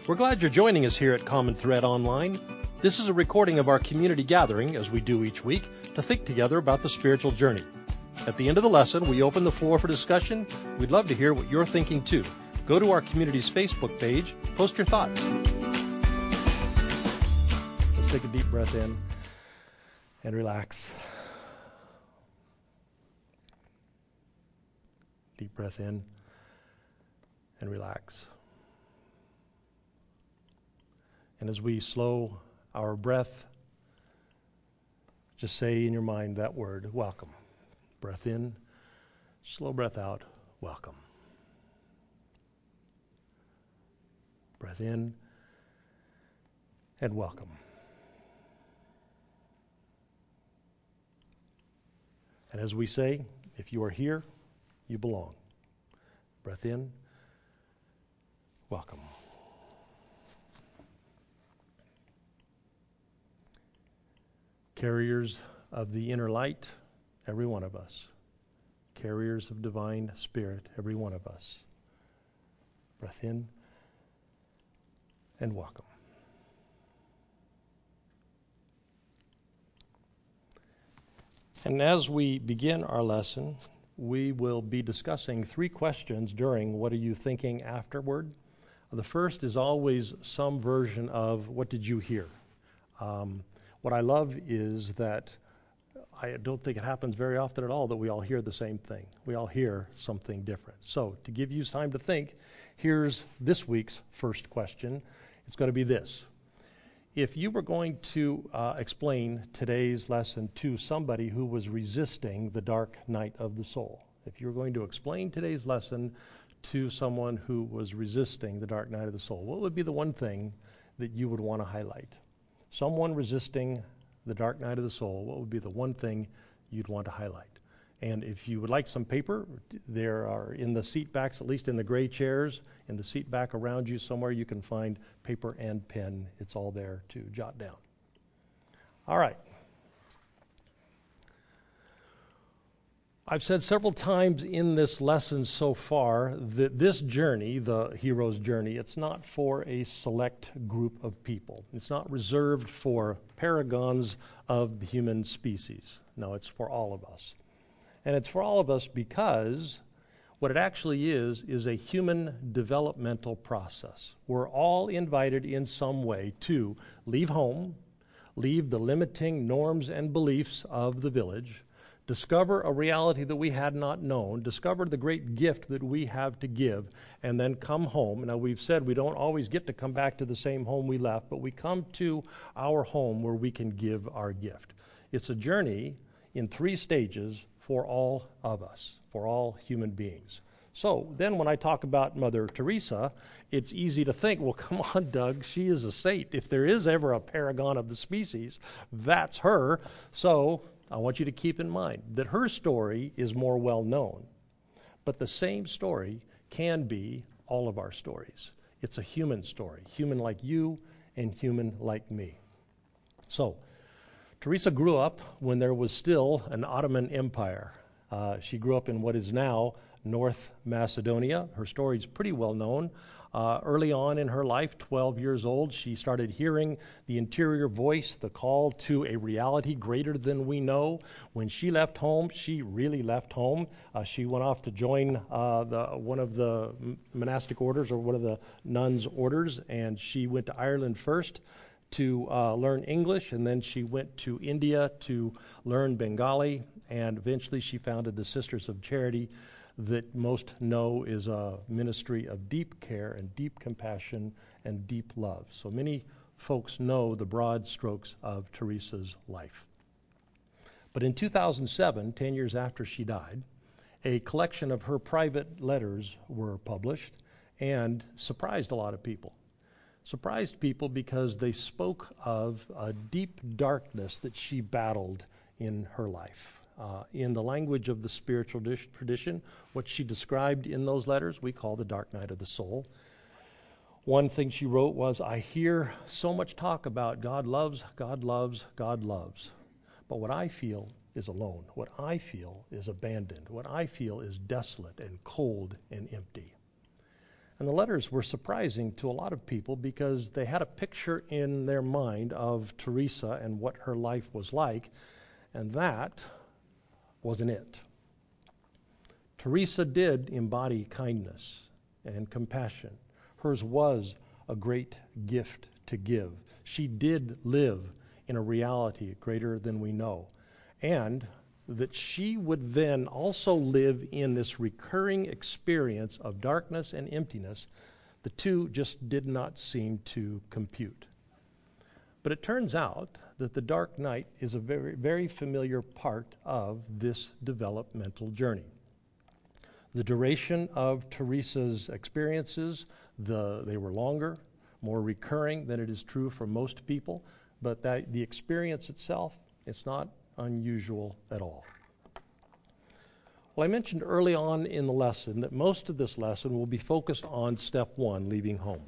We're glad you're joining us here at Common Thread Online. This is a recording of our community gathering, as we do each week, to think together about the spiritual journey. At the end of the lesson, we open the floor for discussion. We'd love to hear what you're thinking too. Go to our community's Facebook page, post your thoughts. Let's take a deep breath in and relax. Deep breath in and relax. And as we slow our breath, just say in your mind that word, welcome. Breath in, slow breath out, welcome. Breath in and welcome. And as we say, if you are here, you belong. Breath in, welcome. Carriers of the inner light, every one of us. Carriers of divine spirit, every one of us. Breath in and welcome. And as we begin our lesson, we will be discussing three questions during What Are You Thinking Afterward? The first is always some version of what did you hear? What I love is that I don't think it happens very often at all that we all hear the same thing. We all hear something different. So to give you time to think, here's this week's first question. It's going to be this. If you were going to explain today's lesson to somebody who was resisting the dark night of the soul, if you were going to explain today's lesson to someone who was resisting the dark night of the soul, what would be the one thing that you would want to highlight? Someone resisting the dark night of the soul, what would be the one thing you'd want to highlight? And if you would like some paper, there are in the seat backs, at least in the gray chairs, in the seat back around you somewhere, you can find paper and pen. It's all there to jot down. All right. I've said several times in this lesson so far that this journey, the hero's journey, it's not for a select group of people. It's not reserved for paragons of the human species. No, it's for all of us. And it's for all of us because what it actually is a human developmental process. We're all invited in some way to leave home, leave the limiting norms and beliefs of the village, discover a reality that we had not known, discover the great gift that we have to give, and then come home. Now, we've said we don't always get to come back to the same home we left, but we come to our home where we can give our gift. It's a journey in three stages for all of us, for all human beings. So then when I talk about Mother Teresa, it's easy to think, well, come on, Doug, she is a saint. If there is ever a paragon of the species, that's her. So I want you to keep in mind that her story is more well known, but the same story can be all of our stories. It's a human story, human like you and human like me. So Teresa grew up when there was still an Ottoman Empire. She grew up in what is now North Macedonia. Her story is pretty well known. Early on in her life, 12 years old, she started hearing the interior voice, the call to a reality greater than we know. When she left home, she really left home. She went off to join one of the monastic orders or one of the nuns' orders, and she went to Ireland first to learn English, and then she went to India to learn Bengali, and eventually she founded the Sisters of Charity, that most know is a ministry of deep care and deep compassion and deep love. So many folks know the broad strokes of Teresa's life. But in 2007, 10 years after she died, a collection of her private letters were published and surprised a lot of people. Surprised people because they spoke of a deep darkness that she battled in her life. In the language of the spiritual tradition, what she described in those letters, we call the dark night of the soul. One thing she wrote was, I hear so much talk about God loves, God loves, God loves. But what I feel is alone. What I feel is abandoned. What I feel is desolate and cold and empty. And the letters were surprising to a lot of people because they had a picture in their mind of Teresa and what her life was like, and that wasn't it. Teresa did embody kindness and compassion. Hers was a great gift to give. She did live in a reality greater than we know, and that she would then also live in this recurring experience of darkness and emptiness, the two just did not seem to compute. But it turns out that the dark night is a very, very familiar part of this developmental journey. The duration of Teresa's experiences, they were longer, more recurring than it is true for most people, but the experience itself, it's not unusual at all. Well, I mentioned early on in the lesson that most of this lesson will be focused on step 1, leaving home.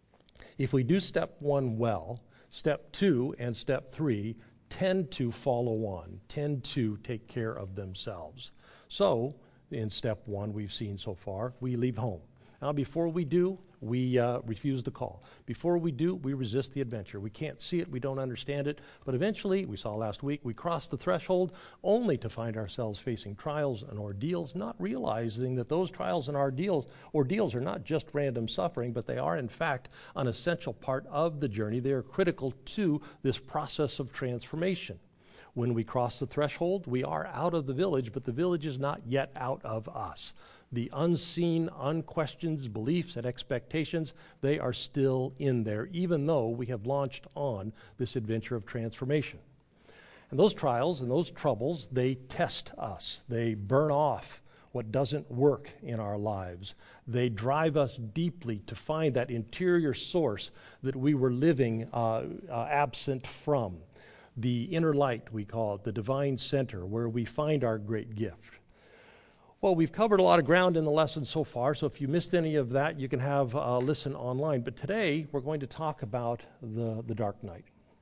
If we do step 1 well, step 2 and step 3 tend to follow on, tend to take care of themselves. So, in step 1 we've seen so far, we leave home. Now, before we do, we refuse the call. Before we do, we resist the adventure. We can't see it, we don't understand it, but eventually, we saw last week, we cross the threshold only to find ourselves facing trials and ordeals, not realizing that those trials and ordeals are not just random suffering, but they are, in fact, an essential part of the journey. They are critical to this process of transformation. When we cross the threshold, we are out of the village, but the village is not yet out of us. The unseen, unquestioned beliefs and expectations, they are still in there, even though we have launched on this adventure of transformation. And those trials and those troubles, they test us. They burn off what doesn't work in our lives. They drive us deeply to find that interior source that we were living absent from. The inner light, we call it, the divine center, where we find our great gift. Well, we've covered a lot of ground in the lesson so far, so if you missed any of that, you can have a listen online. But today, we're going to talk about the dark night.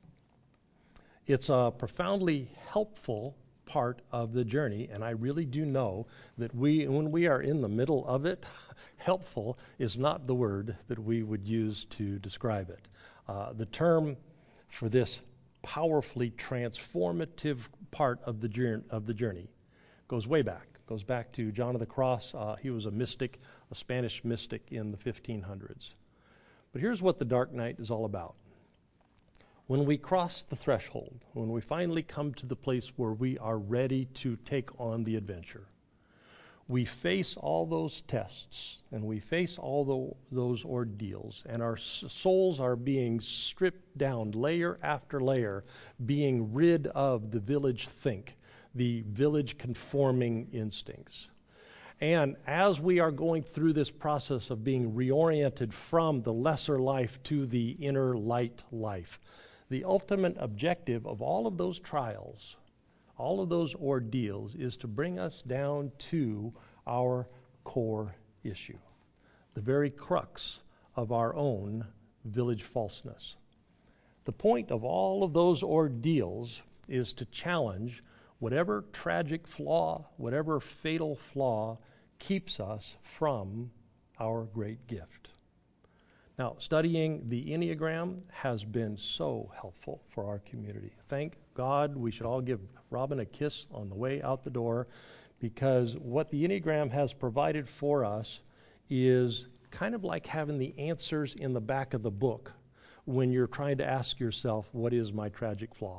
It's a profoundly helpful part of the journey, and I really do know that when we are in the middle of it, helpful is not the word that we would use to describe it. The term for this powerfully transformative part of the journey goes way back. Goes back to John of the Cross. He was a mystic, a Spanish mystic in the 1500s. But here's what the dark night is all about. When we cross the threshold, when we finally come to the place where we are ready to take on the adventure, we face all those tests and we face all those ordeals, and our souls are being stripped down layer after layer, being rid of the village think, the village conforming instincts. And as we are going through this process of being reoriented from the lesser life to the inner light life, the ultimate objective of all of those trials, all of those ordeals, is to bring us down to our core issue, the very crux of our own village falseness. The point of all of those ordeals is to challenge whatever tragic flaw, whatever fatal flaw keeps us from our great gift. Now, studying the Enneagram has been so helpful for our community. Thank God we should all give Robin a kiss on the way out the door, because what the Enneagram has provided for us is kind of like having the answers in the back of the book when you're trying to ask yourself, what is my tragic flaw?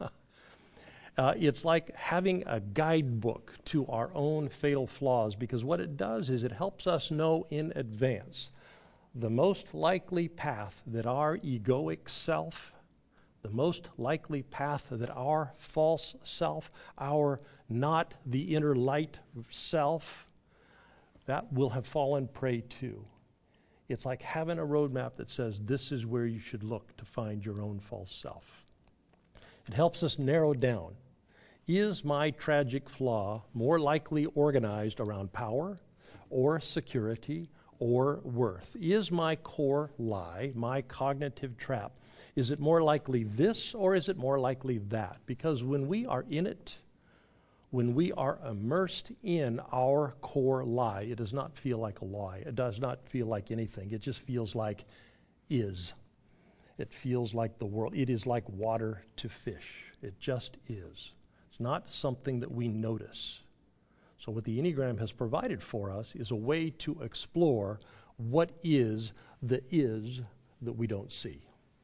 It's like having a guidebook to our own fatal flaws, because what it does is it helps us know in advance the most likely path that our egoic self, the most likely path that our false self, our not the inner light self, that will have fallen prey to. It's like having a roadmap that says this is where you should look to find your own false self. It helps us narrow down. Is my tragic flaw more likely organized around power or security or worth? Is my core lie, my cognitive trap, is it more likely this or is it more likely that? Because when we are in it, when we are immersed in our core lie, it does not feel like a lie. It does not feel like anything. It just feels like is. It feels like the world. It is like water to fish. It just is. It's not something that we notice. So what the Enneagram has provided for us is a way to explore what is that we don't see.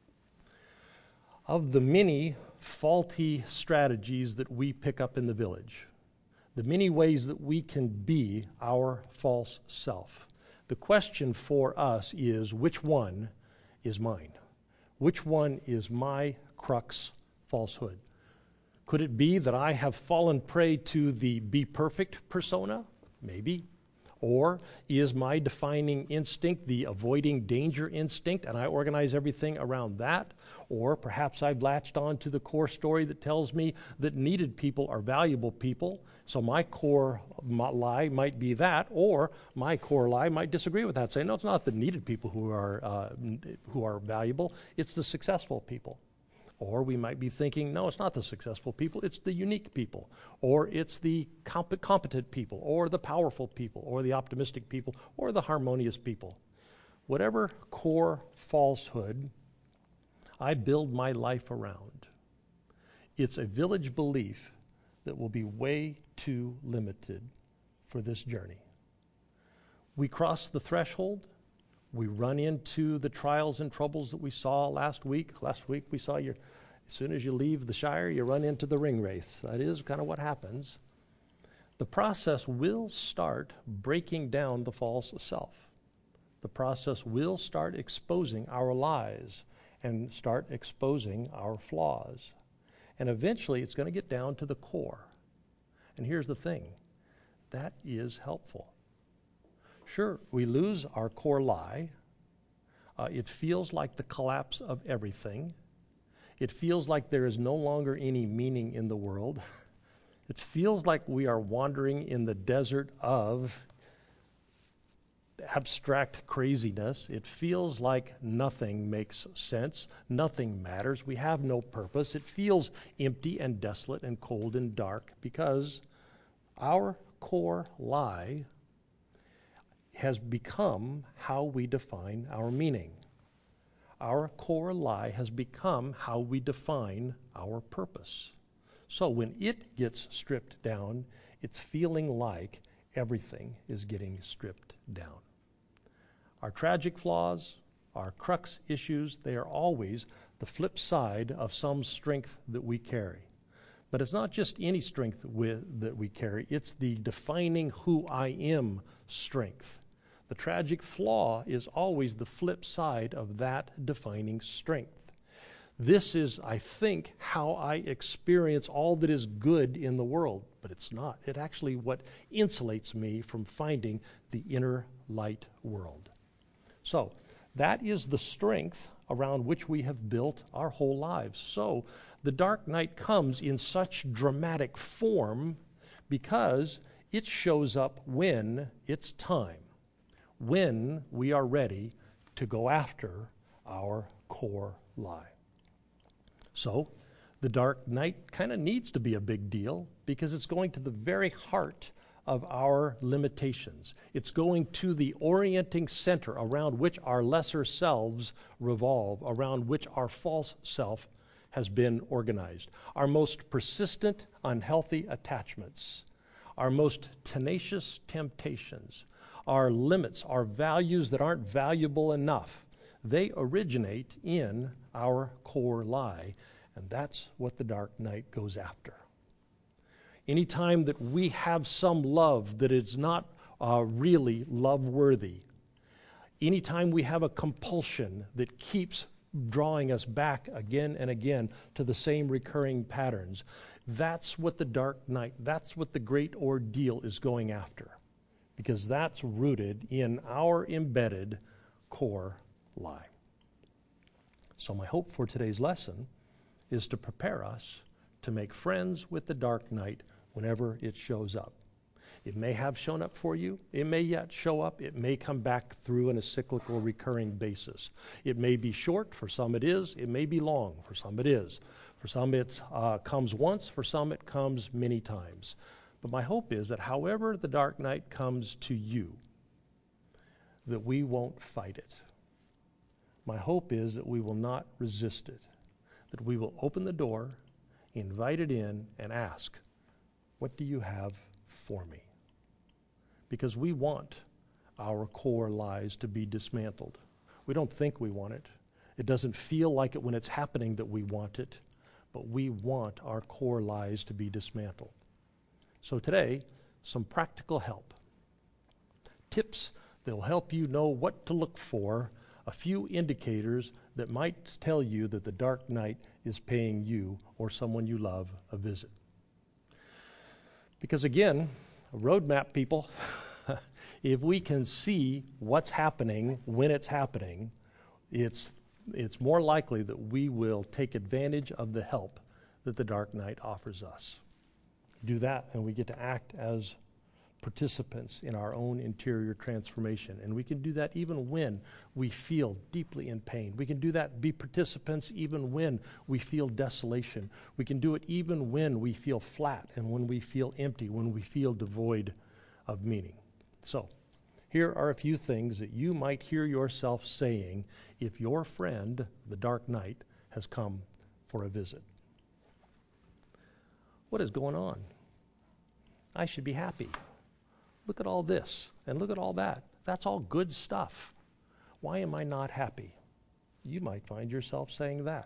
Of the many faulty strategies that we pick up in the village, the many ways that we can be our false self, the question for us is, which one is mine? Which one is my crux falsehood? Could it be that I have fallen prey to the be perfect persona? Maybe. Or is my defining instinct the avoiding danger instinct, and I organize everything around that? Or perhaps I've latched on to the core story that tells me that needed people are valuable people, so my core lie might be that, or my core lie might disagree with that, saying, no, it's not the needed people who are valuable, it's the successful people. Or we might be thinking, no, it's not the successful people, it's the unique people, or it's the competent people, or the powerful people, or the optimistic people, or the harmonious people. Whatever core falsehood I build my life around, it's a village belief that will be way too limited for this journey. We cross the threshold. We run into the trials and troubles that we saw last week. Last week we saw as soon as you leave the Shire, you run into the ring wraiths. That is kind of what happens. The process will start breaking down the false self. The process will start exposing our lies and start exposing our flaws. And eventually it's going to get down to the core. And here's the thing, that is helpful. Sure, we lose our core lie. It feels like the collapse of everything. It feels like there is no longer any meaning in the world. It feels like we are wandering in the desert of abstract craziness. It feels like nothing makes sense. Nothing matters. We have no purpose. It feels empty and desolate and cold and dark because our core lie has become how we define our meaning. Our core lie has become how we define our purpose. So when it gets stripped down, it's feeling like everything is getting stripped down. Our tragic flaws, our crux issues, they are always the flip side of some strength that we carry. But it's not just any strength that we carry, it's the defining who I am strength. The tragic flaw is always the flip side of that defining strength. This is, I think, how I experience all that is good in the world, but it's not. It actually what insulates me from finding the inner light world. So that is the strength around which we have built our whole lives. So the dark night comes in such dramatic form because it shows up when it's time, when we are ready to go after our core lie. So the dark night kind of needs to be a big deal because it's going to the very heart of our limitations. It's going to the orienting center around which our lesser selves revolve, around which our false self has been organized. Our most persistent, unhealthy attachments, our most tenacious temptations, our limits, our values that aren't valuable enough, they originate in our core lie, and that's what the dark night goes after. Anytime that we have some love that is not really love-worthy, anytime we have a compulsion that keeps drawing us back again and again to the same recurring patterns, that's what the dark night, that's what the great ordeal is going after, because that's rooted in our embedded core lie. So my hope for today's lesson is to prepare us to make friends with the dark night whenever it shows up. It may have shown up for you. It may yet show up. It may come back through on a cyclical recurring basis. It may be short. For some it is. It may be long. For some it is. For some it comes once. For some it comes many times. But my hope is that however the dark night comes to you, that we won't fight it. My hope is that we will not resist it, that we will open the door, invite it in, and ask, what do you have for me? Because we want our core lies to be dismantled. We don't think we want it. It doesn't feel like it when it's happening that we want it, but we want our core lies to be dismantled. So today, some practical help. Tips that will help you know what to look for, a few indicators that might tell you that the dark night is paying you or someone you love a visit. Because again, a roadmap, people, if we can see what's happening when it's happening, it's more likely that we will take advantage of the help that the dark night offers us. Do that, and we get to act as participants in our own interior transformation. And we can do that even when we feel deeply in pain. We can do that, be participants even when we feel desolation. We can do it even when we feel flat and when we feel empty, when we feel devoid of meaning. So, here are a few things that you might hear yourself saying if your friend, the dark night, has come for a visit. What is going on? I should be happy. Look at all this and look at all that. That's all good stuff. Why am I not happy? You might find yourself saying that.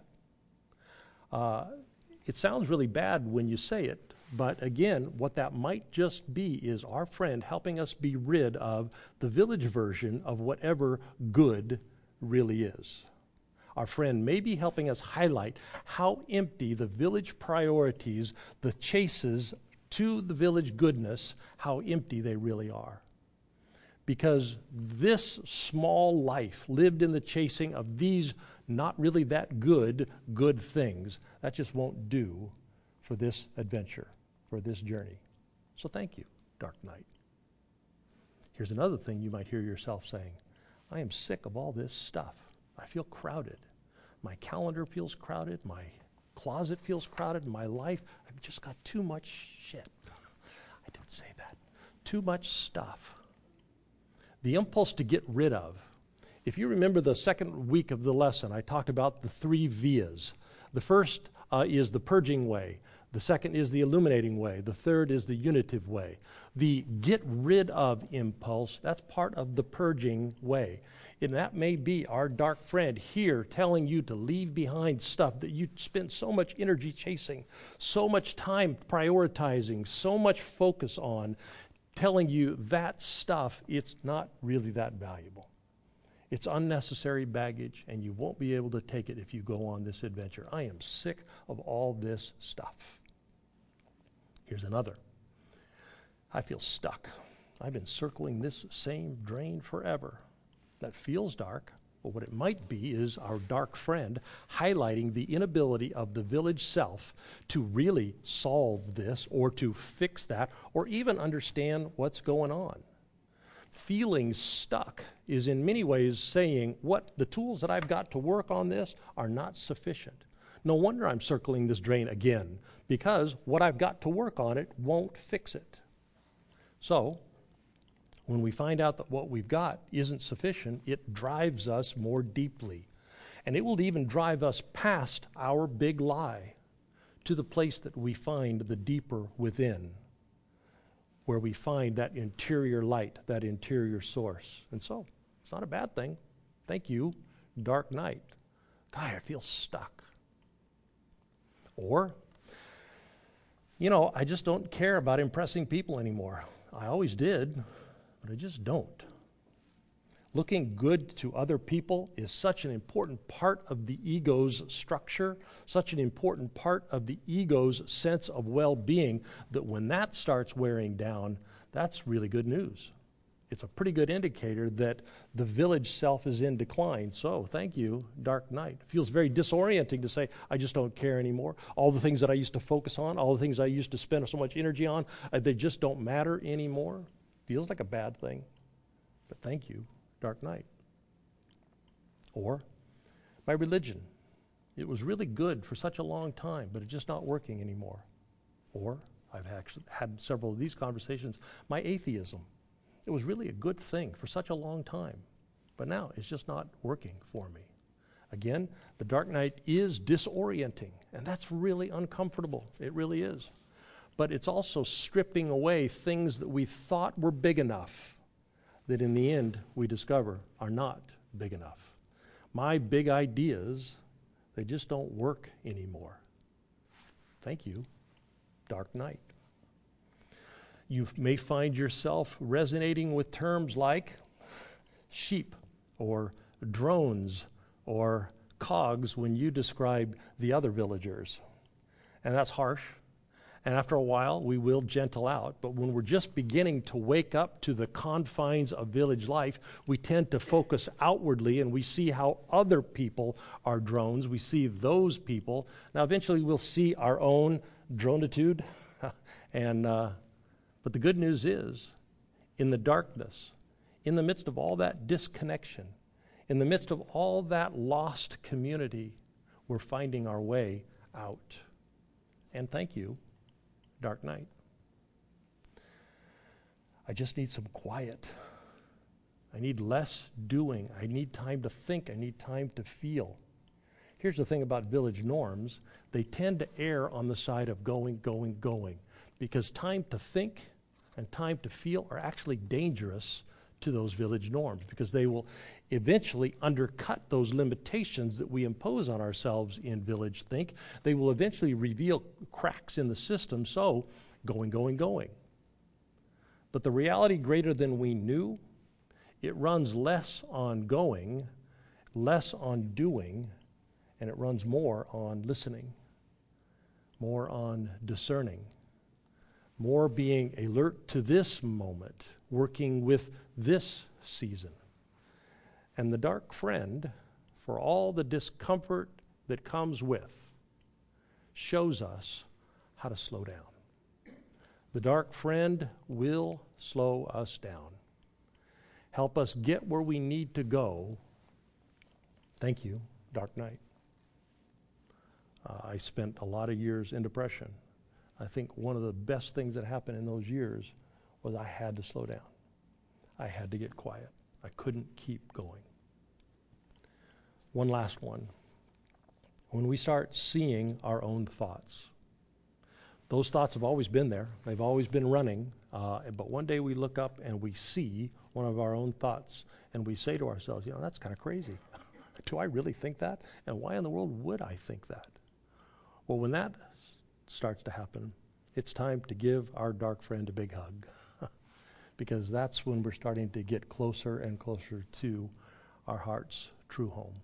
It sounds really bad when you say it, but again, what that might just be is our friend helping us be rid of the village version of whatever good really is. Our friend may be helping us highlight how empty the village priorities, the chases to the village goodness, how empty they really are. Because this small life lived in the chasing of these not really that good things, that just won't do for this adventure, for this journey. So thank you, dark night. Here's another thing you might hear yourself saying. I am sick of all this stuff. I feel crowded. My calendar feels crowded. My closet feels crowded. My life, I've just got too much shit. I didn't say that. Too much stuff. The impulse to get rid of. If you remember the second week of the lesson, I talked about the 3 vias. The first is the purging way. The second is the illuminating way. The third is the unitive way. The get rid of impulse, that's part of the purging way. And that may be our dark friend here telling you to leave behind stuff that you spent so much energy chasing, so much time prioritizing, so much focus on, telling you that stuff, it's not really that valuable. It's unnecessary baggage, and you won't be able to take it if you go on this adventure. I am sick of all this stuff. Here's another. I feel stuck. I've been circling this same drain forever. That feels dark, but what it might be is our dark friend highlighting the inability of the village self to really solve this or to fix that or even understand what's going on. Feeling stuck is in many ways saying what the tools that I've got to work on this are not sufficient. No wonder I'm circling this drain again, because what I've got to work on it won't fix it. So, when we find out that what we've got isn't sufficient, it drives us more deeply. And it will even drive us past our big lie to the place that we find the deeper within, where we find that interior light, that interior source. And so, it's not a bad thing. Thank you, dark night. God, I feel stuck. Or, I just don't care about impressing people anymore. I always did, but I just don't. Looking good to other people is such an important part of the ego's structure, such an important part of the ego's sense of well-being, that when that starts wearing down, that's really good news. It's a pretty good indicator that the village self is in decline. So, thank you, dark night. It feels very disorienting to say, I just don't care anymore. All the things that I used to focus on, all the things I used to spend so much energy on, they just don't matter anymore. Feels like a bad thing. But thank you, dark night. Or my religion. It was really good for such a long time, but it's just not working anymore. Or I've actually had several of these conversations. My atheism, it was really a good thing for such a long time, but now it's just not working for me. Again, the dark night is disorienting, and that's really uncomfortable. It really is. But it's also stripping away things that we thought were big enough that in the end we discover are not big enough. My big ideas, they just don't work anymore. Thank you, dark night. You may find yourself resonating with terms like sheep or drones or cogs when you describe the other villagers. And that's harsh. And after a while, we will gentle out. But when we're just beginning to wake up to the confines of village life, we tend to focus outwardly and we see how other people are drones. We see those people. Now, eventually, we'll see our own dronitude. But the good news is, in the darkness, in the midst of all that disconnection, in the midst of all that lost community, we're finding our way out. And thank you, dark night. I just need some quiet. I need less doing. I need time to think. I need time to feel. Here's the thing about village norms. They tend to err on the side of going, because time to think and time to feel are actually dangerous to those village norms, because they will eventually undercut those limitations that we impose on ourselves in village think. They will eventually reveal cracks in the system, so going. But the reality greater than we knew, it runs less on going, less on doing, and it runs more on listening, more on discerning, more being alert to this moment, working with this season. And the dark friend, for all the discomfort that comes with, shows us how to slow down. The dark friend will slow us down, help us get where we need to go. Thank you, dark night. I spent a lot of years in depression. I think one of the best things that happened in those years was I had to slow down. I had to get quiet. I couldn't keep going. One last one. When we start seeing our own thoughts, those thoughts have always been there. They've always been running. But one day we look up and we see one of our own thoughts and we say to ourselves, that's kind of crazy. Do I really think that? And why in the world would I think that? Well, when that starts to happen, it's time to give our dark friend a big hug, because that's when we're starting to get closer and closer to our heart's true home.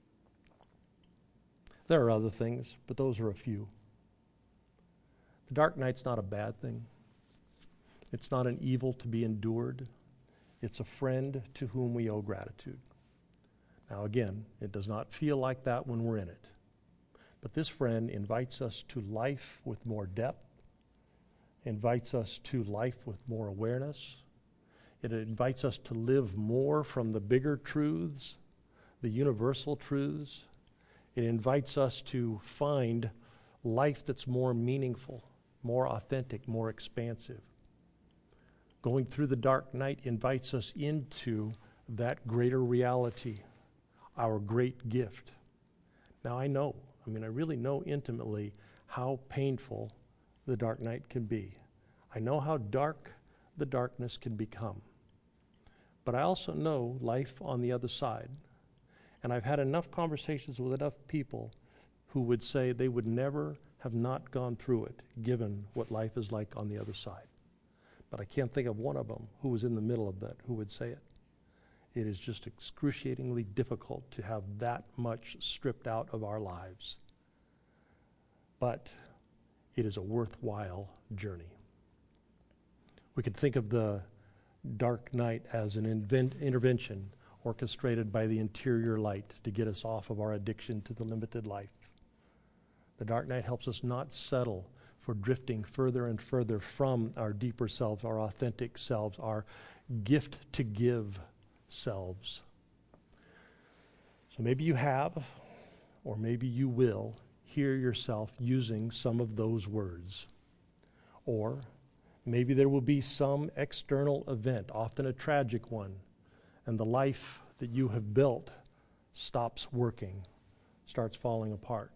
There are other things, but those are a few. The dark night's not a bad thing. It's not an evil to be endured. It's a friend to whom we owe gratitude. Now again, it does not feel like that when we're in it. But this friend invites us to life with more depth, invites us to life with more awareness. It invites us to live more from the bigger truths, the universal truths. It invites us to find life that's more meaningful, more authentic, more expansive. Going through the dark night invites us into that greater reality, our great gift. Now I really know intimately how painful the dark night can be. I know how dark the darkness can become. But I also know life on the other side. And I've had enough conversations with enough people who would say they would never have not gone through it, given what life is like on the other side. But I can't think of one of them who was in the middle of that who would say it. It is just excruciatingly difficult to have that much stripped out of our lives. But it is a worthwhile journey. We could think of the dark night as an intervention orchestrated by the interior light to get us off of our addiction to the limited life. The dark night helps us not settle for drifting further and further from our deeper selves, our authentic selves, our gift to give selves. So maybe you have, or maybe you will, hear yourself using some of those words. Or maybe there will be some external event, often a tragic one, and the life that you have built stops working, starts falling apart.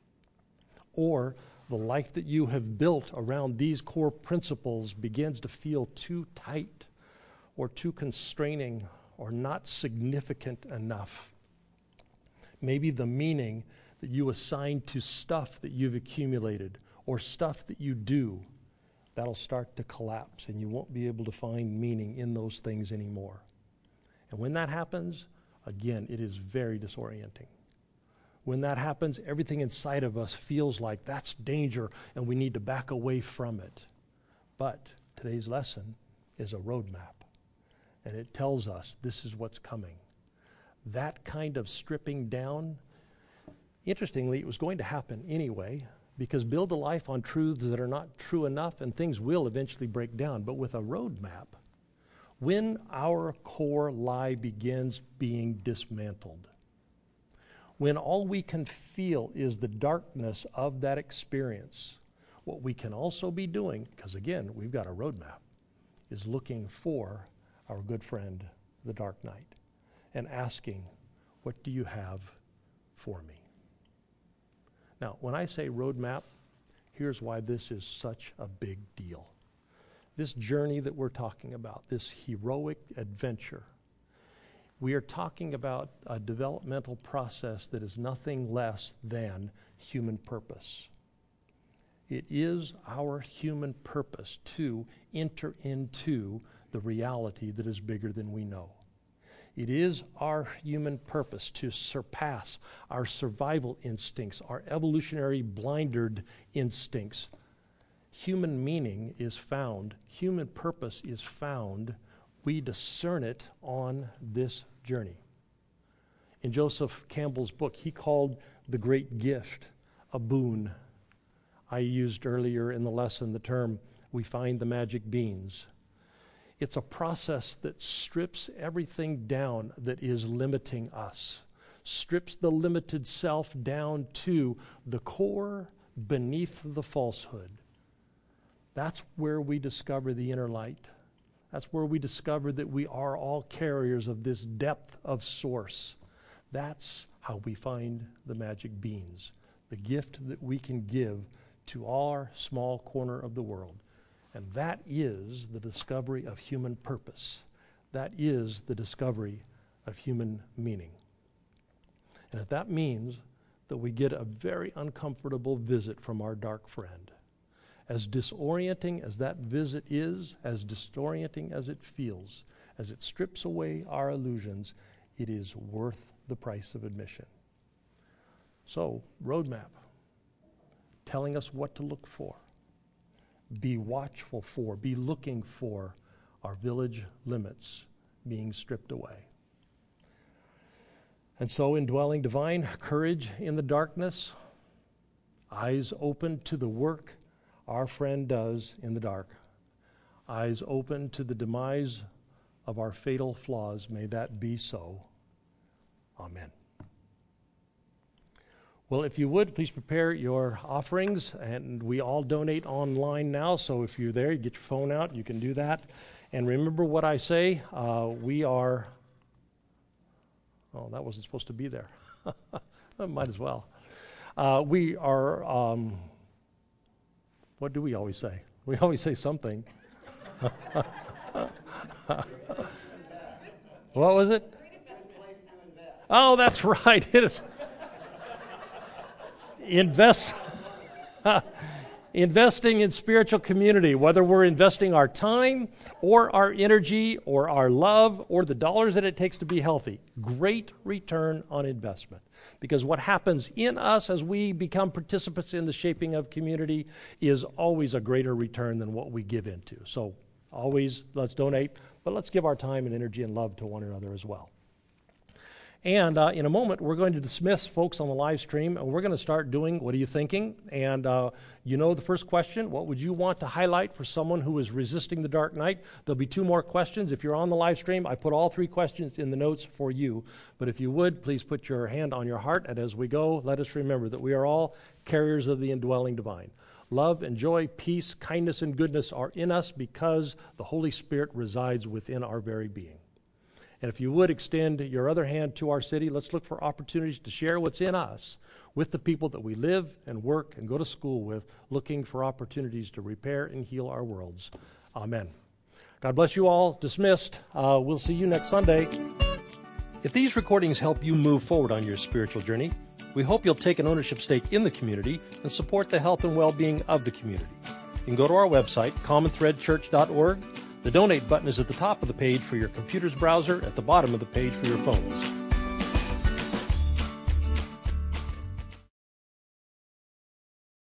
Or the life that you have built around these core principles begins to feel too tight or too constraining or not significant enough. Maybe the meaning that you assign to stuff that you've accumulated or stuff that you do, that'll start to collapse and you won't be able to find meaning in those things anymore. And when that happens, again, it is very disorienting. When that happens, everything inside of us feels like that's danger and we need to back away from it. But today's lesson is a roadmap, and it tells us this is what's coming. That kind of stripping down, interestingly, it was going to happen anyway, because build a life on truths that are not true enough and things will eventually break down. But with a roadmap, when our core lie begins being dismantled, when all we can feel is the darkness of that experience, what we can also be doing, because again, we've got a roadmap, is looking for our good friend, the dark night, and asking, what do you have for me? Now, when I say roadmap, here's why this is such a big deal. This journey that we're talking about, this heroic adventure, we are talking about a developmental process that is nothing less than human purpose. It is our human purpose to enter into the reality that is bigger than we know. It is our human purpose to surpass our survival instincts, our evolutionary blindered instincts. Human meaning is found, human purpose is found, we discern it on this journey. In Joseph Campbell's book, he called the great gift a boon. I used earlier in the lesson the term, we find the magic beans. It's a process that strips everything down that is limiting us, strips the limited self down to the core beneath the falsehood. That's where we discover the inner light. That's where we discover that we are all carriers of this depth of source. That's how we find the magic beans, the gift that we can give to our small corner of the world. And that is the discovery of human purpose. That is the discovery of human meaning. And if that means that we get a very uncomfortable visit from our dark friend, as disorienting as that visit is, as disorienting as it feels, as it strips away our illusions, it is worth the price of admission. So, roadmap, telling us what to look for. Be watchful for, be looking for our village limits being stripped away. And so, indwelling divine courage in the darkness, eyes open to the work our friend does in the dark, eyes open to the demise of our fatal flaws. May that be so. Amen. Well, if you would, please prepare your offerings, and we all donate online now, so if you're there, you get your phone out, you can do that. And remember what I say, we are, oh, that wasn't supposed to be there. Might as well. We are, what do we always say? We always say something. What was it? Oh, that's right. It is. Investing in spiritual community, whether we're investing our time or our energy or our love or the dollars that it takes to be healthy, great return on investment. Because what happens in us as we become participants in the shaping of community is always a greater return than what we give into. So always let's donate, but let's give our time and energy and love to one another as well. And in a moment, we're going to dismiss folks on the live stream, and we're going to start doing What Are You Thinking? And you know the first question, what would you want to highlight for someone who is resisting the dark night? There'll be 2 more questions. If you're on the live stream, I put all 3 questions in the notes for you. But if you would, please put your hand on your heart, and as we go, let us remember that we are all carriers of the indwelling divine. Love and joy, peace, kindness, and goodness are in us because the Holy Spirit resides within our very being. And if you would extend your other hand to our city, let's look for opportunities to share what's in us with the people that we live and work and go to school with, looking for opportunities to repair and heal our worlds. Amen. God bless you all. Dismissed. We'll see you next Sunday. If these recordings help you move forward on your spiritual journey, we hope you'll take an ownership stake in the community and support the health and well-being of the community. You can go to our website, commonthreadchurch.org. The donate button is at the top of the page for your computer's browser, at the bottom of the page for your phones.